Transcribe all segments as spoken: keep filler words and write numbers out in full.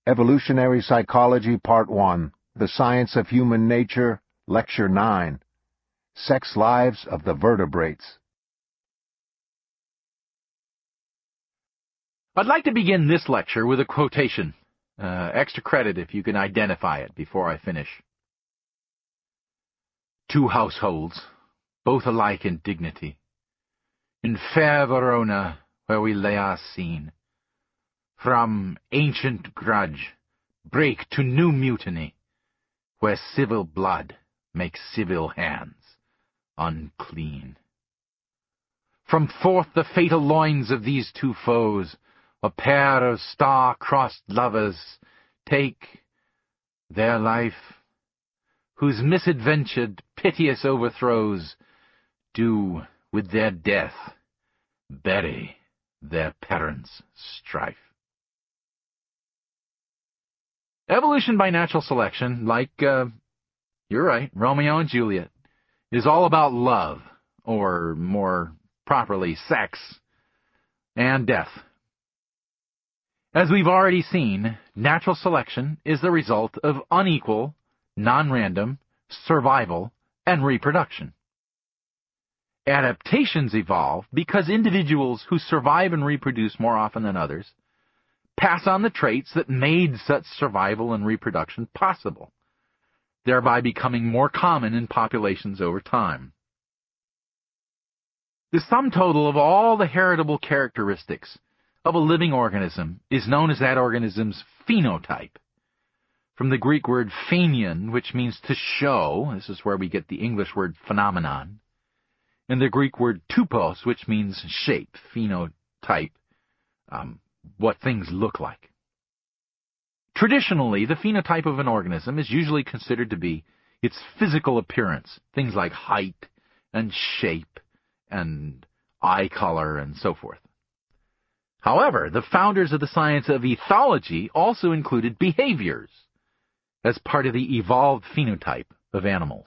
Evolutionary Psychology Part one, The Science of Human Nature, Lecture nine, Sex Lives of the Vertebrates. I'd like to begin this lecture with a quotation. Uh, extra credit if you can identify it before I finish. Two households, both alike in dignity, in fair Verona, where we lay our scene, from ancient grudge break to new mutiny, where civil blood makes civil hands unclean. From forth the fatal loins of these two foes, a pair of star-crossed lovers take their life, whose misadventured, piteous overthrows do with their death bury their parents' strife. Evolution by natural selection, like, uh, you're right, Romeo and Juliet, is all about love, or more properly, sex, and death. As we've already seen, natural selection is the result of unequal, non-random survival and reproduction. Adaptations evolve because individuals who survive and reproduce more often than others pass on the traits that made such survival and reproduction possible, thereby becoming more common in populations over time. The sum total of all the heritable characteristics of a living organism is known as that organism's phenotype, from the Greek word phenion, which means to show. This is where we get the English word phenomenon, and the Greek word tupos, which means shape, phenotype, um, what things look like. Traditionally, the phenotype of an organism is usually considered to be its physical appearance, things like height and shape and eye color and so forth. However, the founders of the science of ethology also included behaviors as part of the evolved phenotype of animals.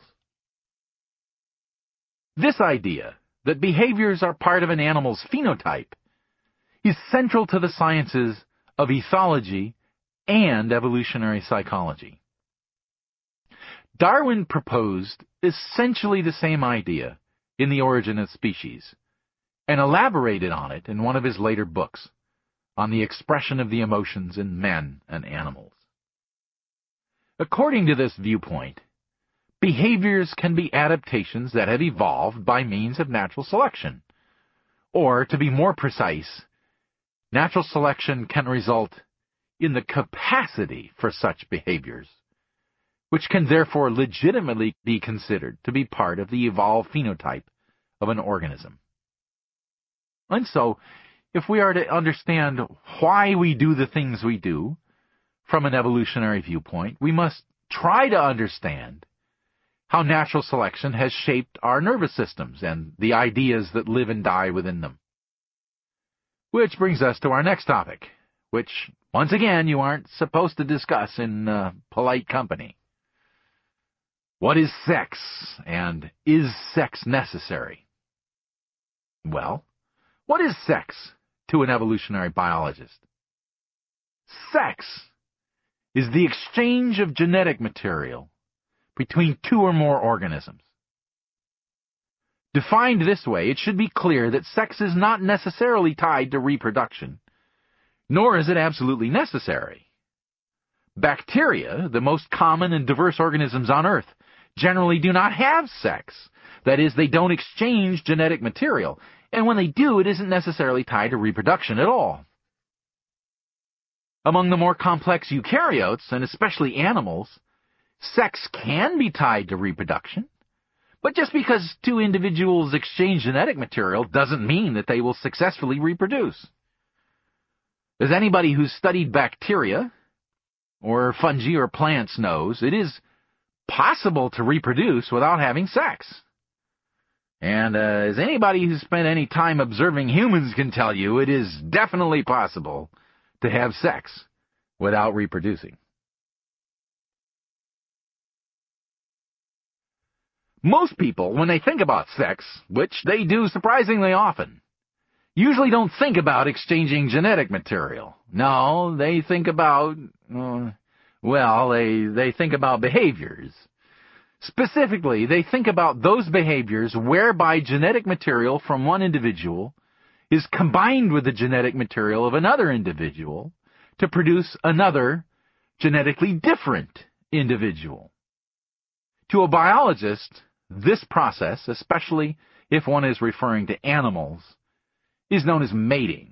This idea that behaviors are part of an animal's phenotype is central to the sciences of ethology and evolutionary psychology. Darwin proposed essentially the same idea in The Origin of Species, and elaborated on it in one of his later books on the expression of the emotions in men and animals. According to this viewpoint, behaviors can be adaptations that have evolved by means of natural selection, or, to be more precise, natural selection can result in the capacity for such behaviors, which can therefore legitimately be considered to be part of the evolved phenotype of an organism. And so, if we are to understand why we do the things we do from an evolutionary viewpoint, we must try to understand how natural selection has shaped our nervous systems and the ideas that live and die within them. Which brings us to our next topic, which, once again, you aren't supposed to discuss in uh, polite company. What is sex, and is sex necessary? Well, what is sex to an evolutionary biologist? Sex is the exchange of genetic material between two or more organisms. Defined this way, it should be clear that sex is not necessarily tied to reproduction, nor is it absolutely necessary. Bacteria, the most common and diverse organisms on Earth, generally do not have sex. That is, they don't exchange genetic material, and when they do, it isn't necessarily tied to reproduction at all. Among the more complex eukaryotes, and especially animals, sex can be tied to reproduction, but just because two individuals exchange genetic material doesn't mean that they will successfully reproduce. As anybody who's studied bacteria, or fungi or plants knows, it is possible to reproduce without having sex. And uh, as anybody who's spent any time observing humans can tell you, it is definitely possible to have sex without reproducing. Most people, when they think about sex, which they do surprisingly often, usually don't think about exchanging genetic material. No, they think about Uh, well, they, they think about behaviors. Specifically, they think about those behaviors whereby genetic material from one individual is combined with the genetic material of another individual to produce another genetically different individual. To a biologist, this process, especially if one is referring to animals, is known as mating.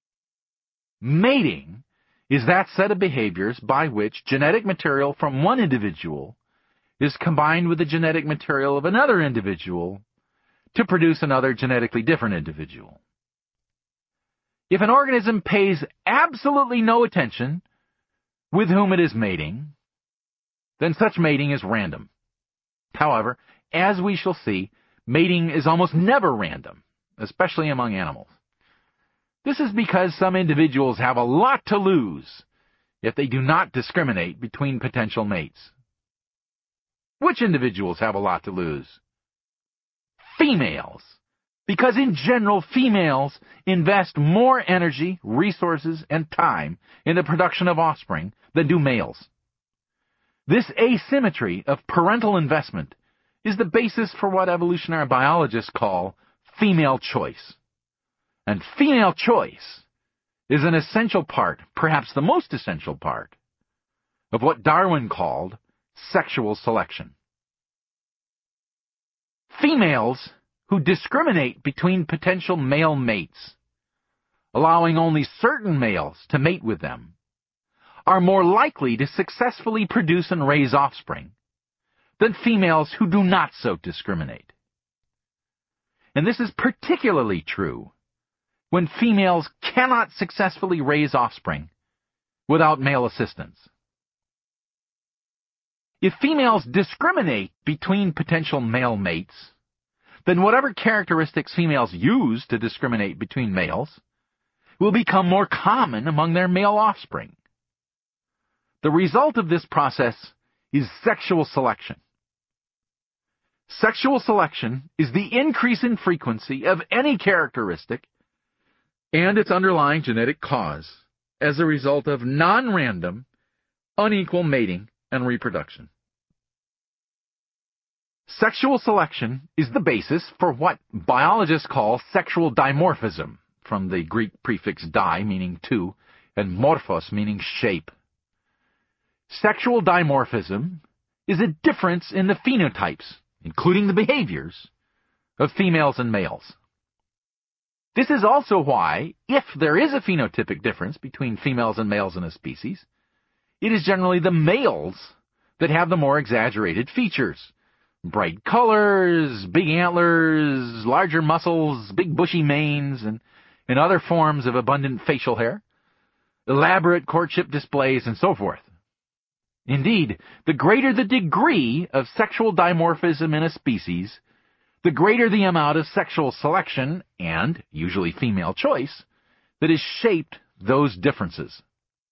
Mating is that set of behaviors by which genetic material from one individual is combined with the genetic material of another individual to produce another genetically different individual. If an organism pays absolutely no attention with whom it is mating, then such mating is random. However, as we shall see, mating is almost never random, especially among animals. This is because some individuals have a lot to lose if they do not discriminate between potential mates. Which individuals have a lot to lose? Females. Because in general, females invest more energy, resources, and time in the production of offspring than do males. This asymmetry of parental investment is the basis for what evolutionary biologists call female choice. And female choice is an essential part, perhaps the most essential part, of what Darwin called sexual selection. Females who discriminate between potential male mates, allowing only certain males to mate with them, are more likely to successfully produce and raise offspring than females who do not so discriminate. And this is particularly true when females cannot successfully raise offspring without male assistance. If females discriminate between potential male mates, then whatever characteristics females use to discriminate between males will become more common among their male offspring. The result of this process is sexual selection. Sexual selection is the increase in frequency of any characteristic and its underlying genetic cause as a result of non-random, unequal mating and reproduction. Sexual selection is the basis for what biologists call sexual dimorphism, from the Greek prefix di, meaning two, and morphos, meaning shape. Sexual dimorphism is a difference in the phenotypes, including the behaviors, of females and males. This is also why, if there is a phenotypic difference between females and males in a species, it is generally the males that have the more exaggerated features. Bright colors, big antlers, larger muscles, big bushy manes, and, and other forms of abundant facial hair, elaborate courtship displays, and so forth. Indeed, the greater the degree of sexual dimorphism in a species, the greater the amount of sexual selection, and usually female choice, that has shaped those differences.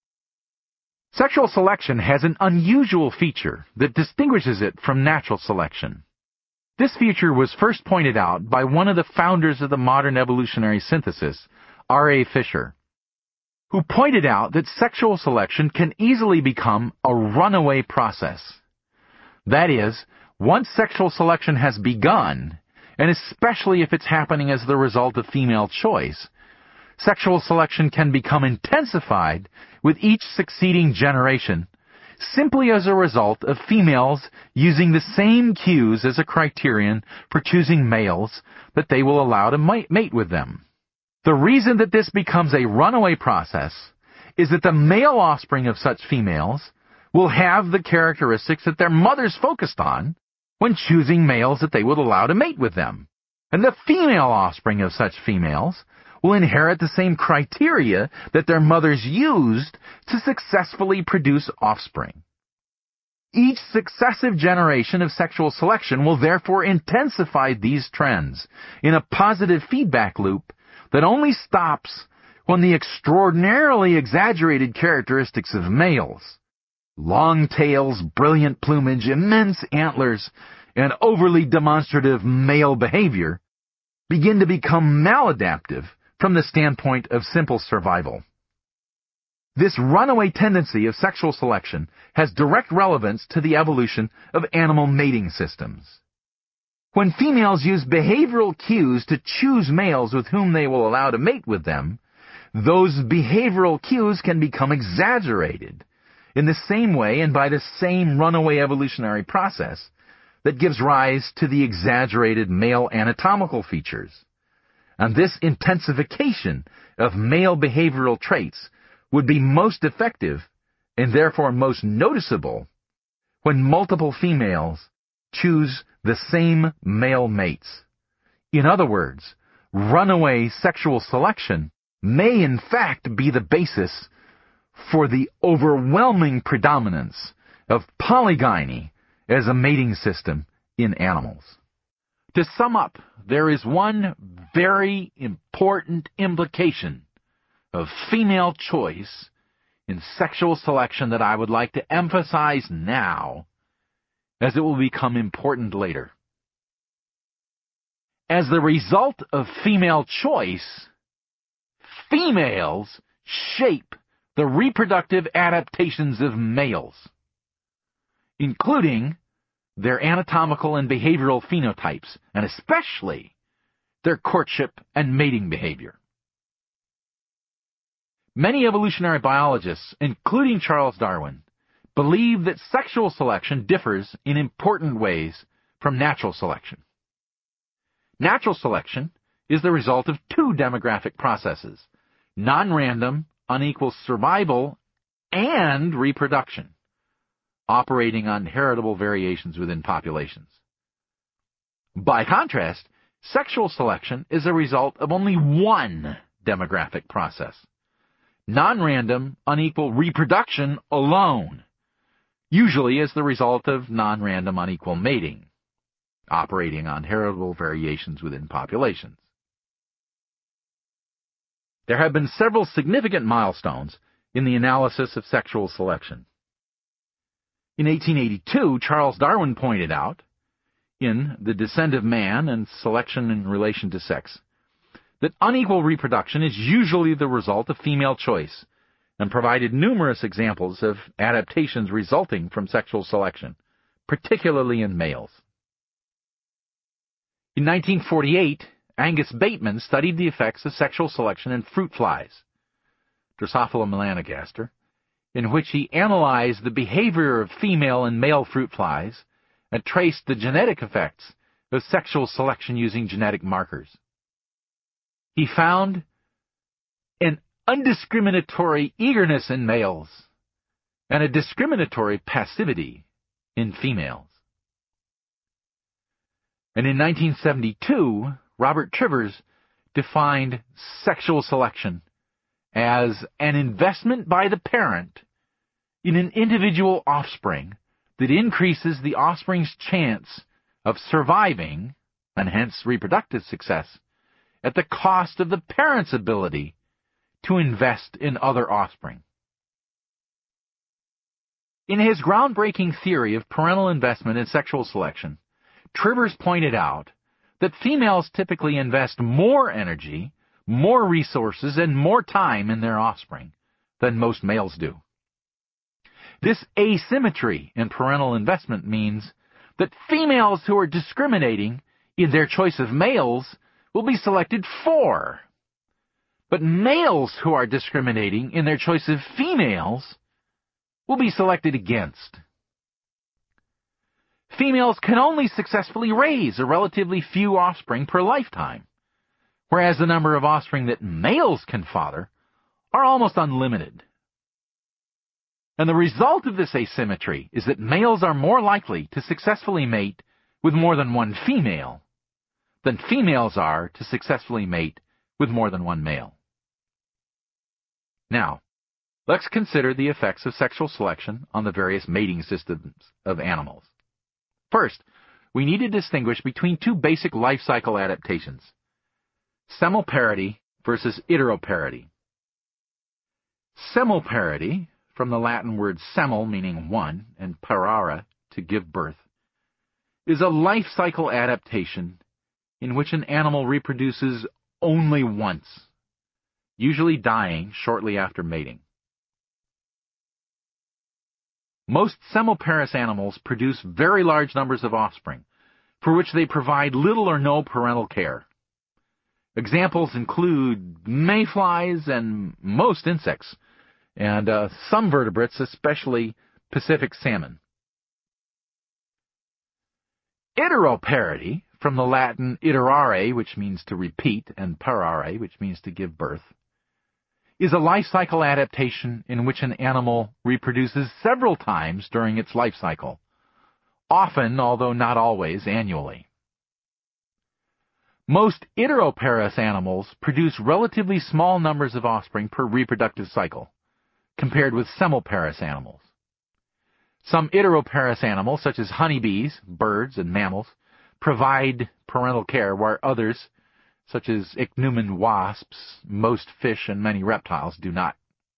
Sexual selection has an unusual feature that distinguishes it from natural selection. This feature was first pointed out by one of the founders of the modern evolutionary synthesis, R A Fisher, who pointed out that sexual selection can easily become a runaway process. That is, once sexual selection has begun, and especially if it's happening as the result of female choice, sexual selection can become intensified with each succeeding generation, simply as a result of females using the same cues as a criterion for choosing males that they will allow to mate with them. The reason that this becomes a runaway process is that the male offspring of such females will have the characteristics that their mothers focused on when choosing males that they would allow to mate with them. And the female offspring of such females will inherit the same criteria that their mothers used to successfully produce offspring. Each successive generation of sexual selection will therefore intensify these trends in a positive feedback loop that only stops when the extraordinarily exaggerated characteristics of males, long tails, brilliant plumage, immense antlers, and overly demonstrative male behavior, begin to become maladaptive from the standpoint of simple survival. This runaway tendency of sexual selection has direct relevance to the evolution of animal mating systems. When females use behavioral cues to choose males with whom they will allow to mate with them, those behavioral cues can become exaggerated in the same way and by the same runaway evolutionary process that gives rise to the exaggerated male anatomical features. And this intensification of male behavioral traits would be most effective, and therefore most noticeable, when multiple females choose the same male mates. In other words, runaway sexual selection may in fact be the basis for the overwhelming predominance of polygyny as a mating system in animals. To sum up, there is one very important implication of female choice in sexual selection that I would like to emphasize now, as it will become important later. As the result of female choice, females shape the reproductive adaptations of males, including their anatomical and behavioral phenotypes, and especially their courtship and mating behavior. Many evolutionary biologists, including Charles Darwin, believe that sexual selection differs in important ways from natural selection. Natural selection is the result of two demographic processes: non-random, unequal survival, and reproduction, operating on heritable variations within populations. By contrast, sexual selection is a result of only one demographic process: non-random, unequal reproduction alone, usually as the result of non-random, unequal mating, operating on heritable variations within populations. There have been several significant milestones in the analysis of sexual selection. In eighteen eighty-two, Charles Darwin pointed out, in The Descent of Man and Selection in Relation to Sex, that unequal reproduction is usually the result of female choice, and provided numerous examples of adaptations resulting from sexual selection, particularly in males. In nineteen forty-eight, Angus Bateman studied the effects of sexual selection in fruit flies, Drosophila melanogaster, in which he analyzed the behavior of female and male fruit flies and traced the genetic effects of sexual selection using genetic markers. He found an undiscriminatory eagerness in males and a discriminatory passivity in females. And in nineteen seventy-two, Robert Trivers defined sexual selection as an investment by the parent in an individual offspring that increases the offspring's chance of surviving, and hence reproductive success, at the cost of the parent's ability to invest in other offspring. In his groundbreaking theory of parental investment in sexual selection, Trivers pointed out that females typically invest more energy, more resources, and more time in their offspring than most males do. This asymmetry in parental investment means that females who are discriminating in their choice of males will be selected for, but males who are discriminating in their choice of females will be selected against. Females can only successfully raise a relatively few offspring per lifetime, whereas the number of offspring that males can father are almost unlimited. And the result of this asymmetry is that males are more likely to successfully mate with more than one female than females are to successfully mate with more than one male. Now, let's consider the effects of sexual selection on the various mating systems of animals. First, we need to distinguish between two basic life cycle adaptations: semelparity versus iteroparity. Semelparity, from the Latin word semel, meaning one, and parare, to give birth, is a life cycle adaptation in which an animal reproduces only once, usually dying shortly after mating. Most semelparous animals produce very large numbers of offspring, for which they provide little or no parental care. Examples include mayflies and most insects, and uh, some vertebrates, especially Pacific salmon. Iteroparity, from the Latin iterare, which means to repeat, and parare, which means to give birth, is a life cycle adaptation in which an animal reproduces several times during its life cycle, often, although not always, annually. Most iteroparous animals produce relatively small numbers of offspring per reproductive cycle, compared with semelparous animals. Some iteroparous animals, such as honeybees, birds, and mammals, provide parental care, while others, such as ichneumon wasps, most fish, and many reptiles, do not.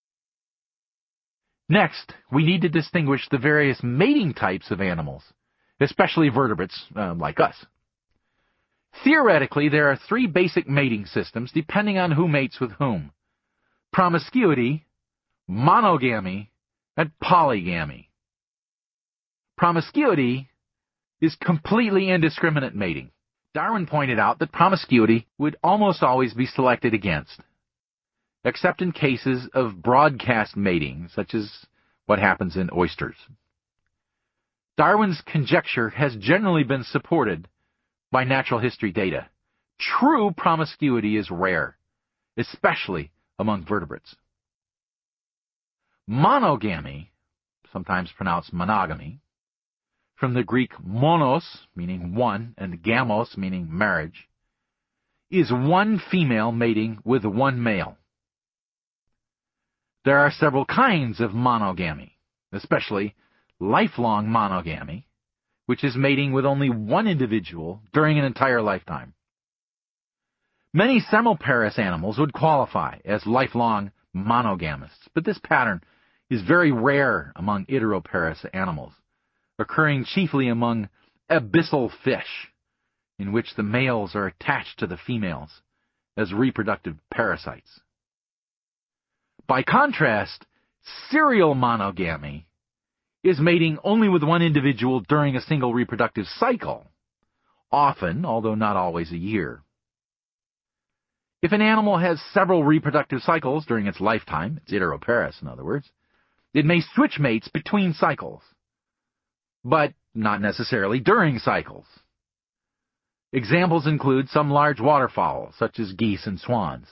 Next, we need to distinguish the various mating types of animals, especially vertebrates uh, like us. Theoretically, there are three basic mating systems depending on who mates with whom: promiscuity, monogamy, and polygamy. Promiscuity is completely indiscriminate mating. Darwin pointed out that promiscuity would almost always be selected against, except in cases of broadcast mating, such as what happens in oysters. Darwin's conjecture has generally been supported by natural history data. True promiscuity is rare, especially among vertebrates. Monogamy, sometimes pronounced monogamy, from the Greek monos, meaning one, and gamos, meaning marriage, is one female mating with one male. There are several kinds of monogamy, especially lifelong monogamy, which is mating with only one individual during an entire lifetime. Many semelparous animals would qualify as lifelong monogamists, but this pattern is very rare among iteroparous animals, occurring chiefly among abyssal fish, in which the males are attached to the females as reproductive parasites. By contrast, serial monogamy is mating only with one individual during a single reproductive cycle, often, although not always, a year. If an animal has several reproductive cycles during its lifetime, it's iteroparous in other words, it may switch mates between cycles, but not necessarily during cycles. Examples include some large waterfowl, such as geese and swans.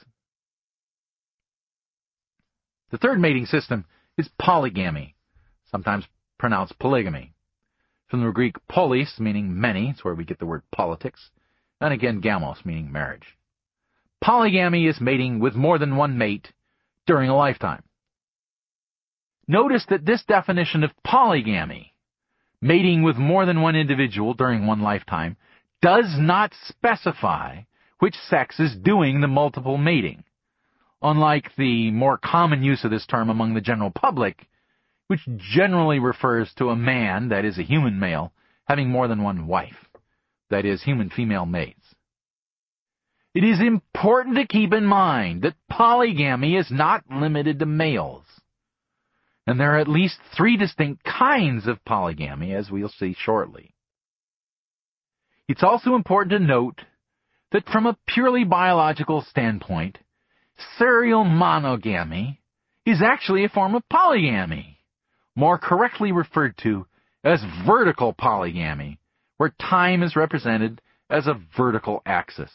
The third mating system is polygamy, sometimes pronounced polygamy, from the Greek polis, meaning many, it's where we get the word politics, and again gamos, meaning marriage. Polygamy is mating with more than one mate during a lifetime. Notice that this definition of polygamy, mating with more than one individual during one lifetime, does not specify which sex is doing the multiple mating, unlike the more common use of this term among the general public, which generally refers to a man, that is a human male, having more than one wife, that is human female mates. It is important to keep in mind that polygamy is not limited to males, and there are at least three distinct kinds of polygamy, as we'll see shortly. It's also important to note that from a purely biological standpoint, serial monogamy is actually a form of polygamy, more correctly referred to as vertical polygamy, where time is represented as a vertical axis.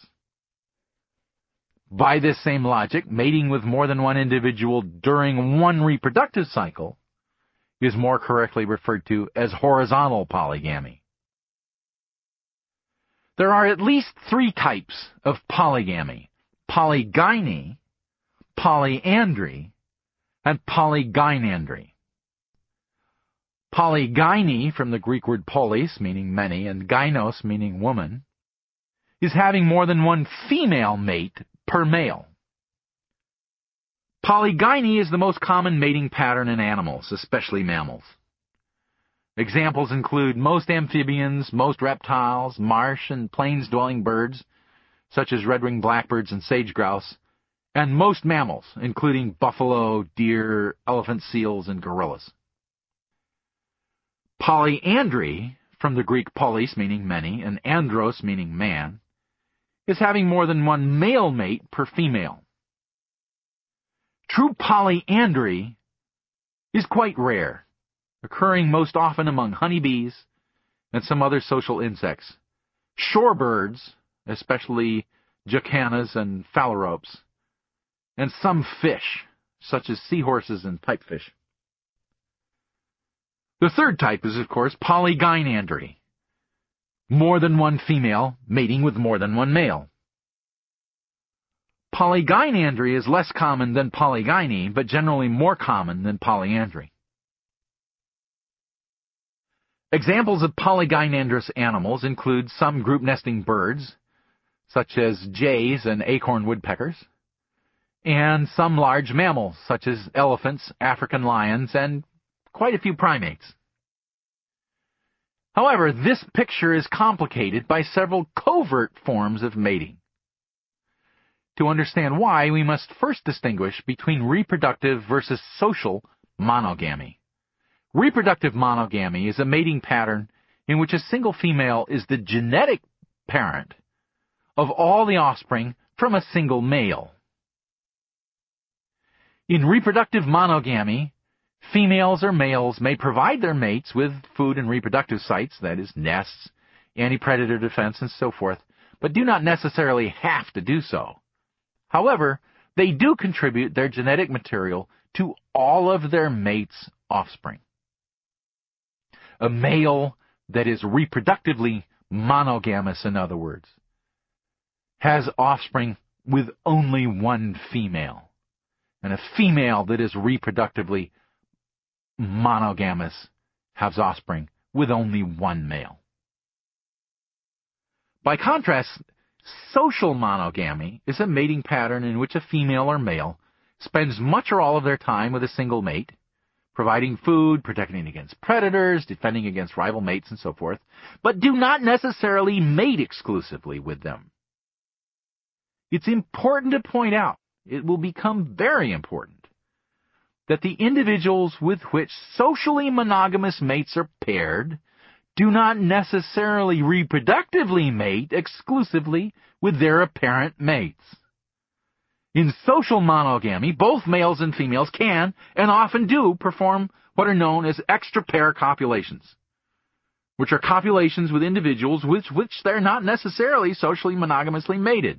By this same logic, mating with more than one individual during one reproductive cycle is more correctly referred to as horizontal polygamy. There are at least three types of polygamy: polygyny, polyandry, and polygynandry. Polygyny, from the Greek word polis, meaning many, and gynos, meaning woman, is having more than one female mate per male. Polygyny is the most common mating pattern in animals, especially mammals. Examples include most amphibians, most reptiles, marsh and plains-dwelling birds, such as red-winged blackbirds and sage-grouse, and most mammals, including buffalo, deer, elephant seals, and gorillas. Polyandry, from the Greek polis meaning many and andros meaning man, is having more than one male mate per female. True polyandry is quite rare, occurring most often among honeybees and some other social insects, shorebirds, especially jacanas and phalaropes, and some fish, such as seahorses and pipefish. The third type is, of course, polygynandry, more than one female mating with more than one male. Polygynandry is less common than polygyny, but generally more common than polyandry. Examples of polygynandrous animals include some group nesting birds, such as jays and acorn woodpeckers, and some large mammals, such as elephants, African lions, and quite a few primates. However, this picture is complicated by several covert forms of mating. To understand why, we must first distinguish between reproductive versus social monogamy. Reproductive monogamy is a mating pattern in which a single female is the genetic parent of all the offspring from a single male. In reproductive monogamy, females or males may provide their mates with food and reproductive sites, that is, nests, anti-predator defense, and so forth, but do not necessarily have to do so. However, they do contribute their genetic material to all of their mates' offspring. A male that is reproductively monogamous, in other words, has offspring with only one female, and a female that is reproductively monogamous has offspring with only one male. By contrast, social monogamy is a mating pattern in which a female or male spends much or all of their time with a single mate, providing food, protecting against predators, defending against rival mates, and so forth, but do not necessarily mate exclusively with them. It's important to point out, it will become very important, that the individuals with which socially monogamous mates are paired do not necessarily reproductively mate exclusively with their apparent mates. In social monogamy, both males and females can, and often do, perform what are known as extra-pair copulations, which are copulations with individuals with which they're not necessarily socially monogamously mated.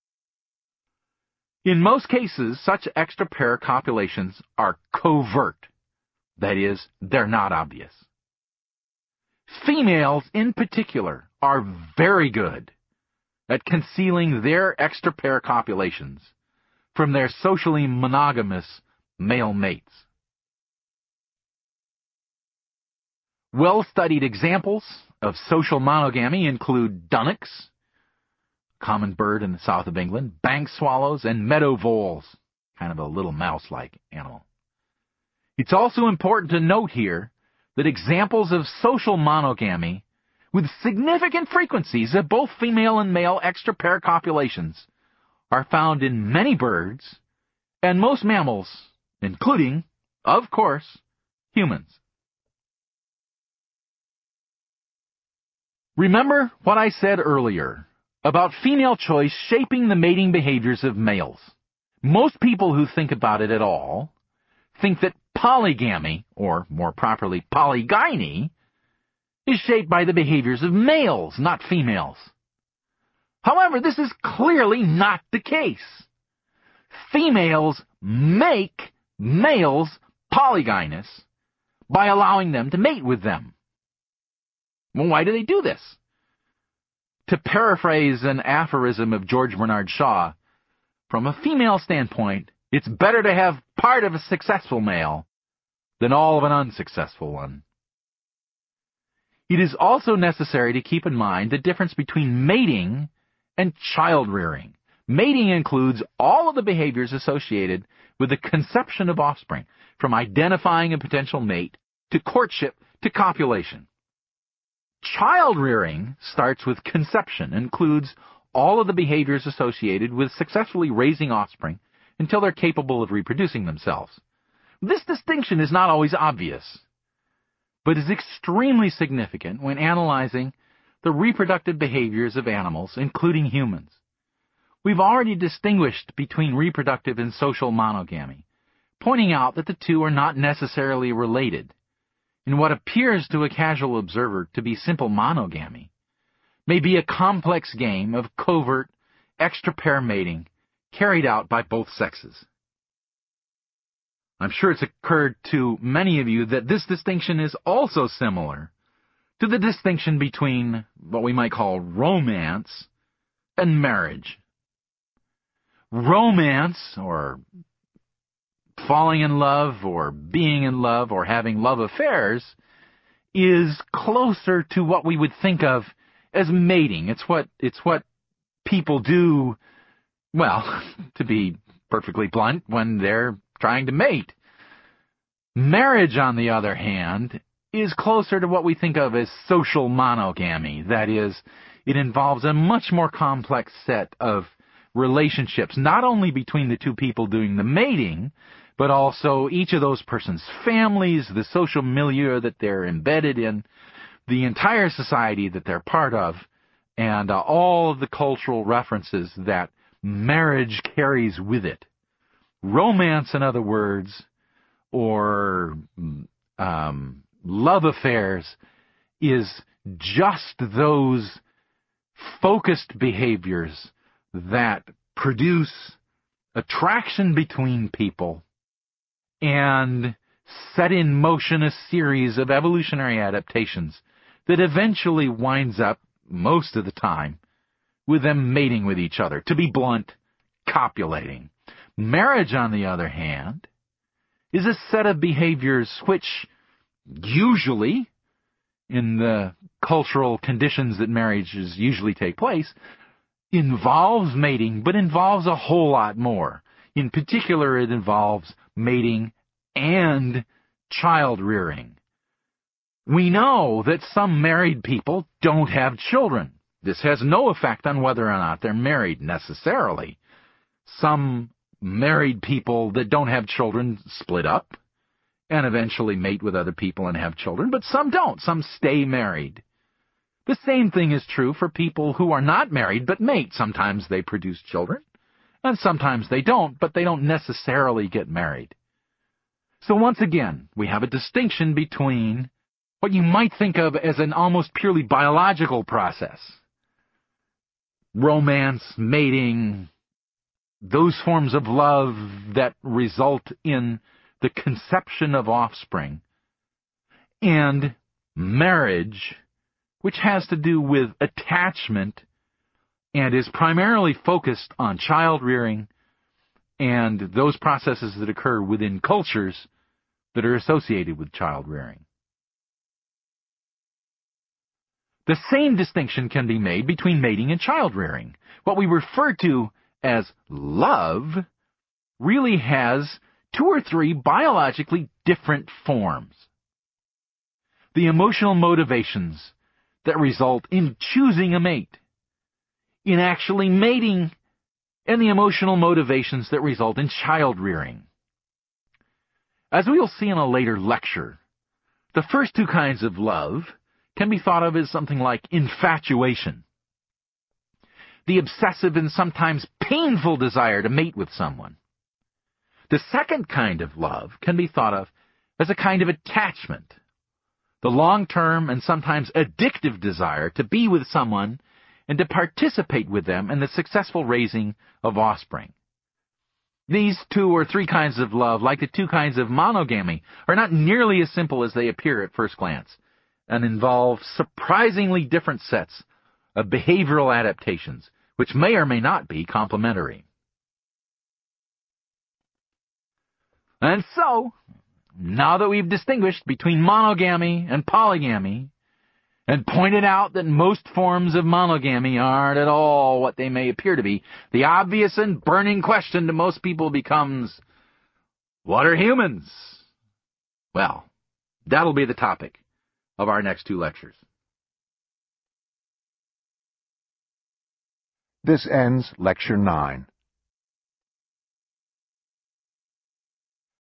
In most cases, such extra-pair copulations are covert. That is, they're not obvious. Females, in particular, are very good at concealing their extra-pair copulations from their socially monogamous male mates. Well-studied examples of social monogamy include dunnocks, a common bird in the south of England, bank swallows, and meadow voles, kind of a little mouse-like animal. It's also important to note here that examples of social monogamy with significant frequencies of both female and male extra-pair copulations are found in many birds and most mammals, including, of course, humans. Remember what I said earlier about female choice shaping the mating behaviors of males. Most people who think about it at all think that polygamy, or more properly polygyny, is shaped by the behaviors of males, not females. However, this is clearly not the case. Females make males polygynous by allowing them to mate with them. Well, why do they do this? To paraphrase an aphorism of George Bernard Shaw, from a female standpoint, it's better to have part of a successful male than all of an unsuccessful one. It is also necessary to keep in mind the difference between mating and child-rearing. Mating includes all of the behaviors associated with the conception of offspring, from identifying a potential mate to courtship to copulation. Child-rearing starts with conception and includes all of the behaviors associated with successfully raising offspring until they're capable of reproducing themselves. This distinction is not always obvious. but is extremely significant when analyzing the reproductive behaviors of animals, including humans. We've already distinguished between reproductive and social monogamy, pointing out that the two are not necessarily related. In what appears to a casual observer to be simple monogamy, may be a complex game of covert, extra-pair mating carried out by both sexes. I'm sure it's occurred to many of you that this distinction is also similar to the distinction between what we might call romance and marriage. Romance, or falling in love, or being in love, or having love affairs, is closer to what we would think of as mating. It's what, it's what people do, well, to be perfectly blunt, when they're trying to mate. Marriage, on the other hand, is closer to what we think of as social monogamy. That is, it involves a much more complex set of relationships, not only between the two people doing the mating, but also each of those persons' families, the social milieu that they're embedded in, the entire society that they're part of, and uh, all of the cultural references that marriage carries with it. Romance, in other words, or um, love affairs, is just those focused behaviors that produce attraction between people and set in motion a series of evolutionary adaptations that eventually winds up, most of the time, with them mating with each other. To be blunt, copulating. Marriage, on the other hand, is a set of behaviors which usually, in the cultural conditions that marriages usually take place, involves mating, but involves a whole lot more. In particular, it involves mating and child rearing. We know that some married people don't have children. This has no effect on whether or not they're married necessarily. Some married people that don't have children split up and eventually mate with other people and have children, but some don't. Some stay married. The same thing is true for people who are not married but mate. Sometimes they produce children, and sometimes they don't, but they don't necessarily get married. So once again, we have a distinction between what you might think of as an almost purely biological process. Romance, mating, those forms of love that result in the conception of offspring, and marriage, which has to do with attachment and is primarily focused on child rearing and those processes that occur within cultures that are associated with child rearing. The same distinction can be made between mating and child rearing. What we refer to as love really has two or three biologically different forms. The emotional motivations that result in choosing a mate, in actually mating, and the emotional motivations that result in child rearing. As we will see in a later lecture, the first two kinds of love can be thought of as something like infatuation, the obsessive and sometimes painful desire to mate with someone. The second kind of love can be thought of as a kind of attachment, the long-term and sometimes addictive desire to be with someone and to participate with them in the successful raising of offspring. These two or three kinds of love, like the two kinds of monogamy, are not nearly as simple as they appear at first glance, and involve surprisingly different sets of behavioral adaptations, which may or may not be complementary. And so, now that we've distinguished between monogamy and polygamy, and pointed out that most forms of monogamy aren't at all what they may appear to be, the obvious and burning question to most people becomes, what are humans? Well, that'll be the topic of our next two lectures. This ends Lecture nine.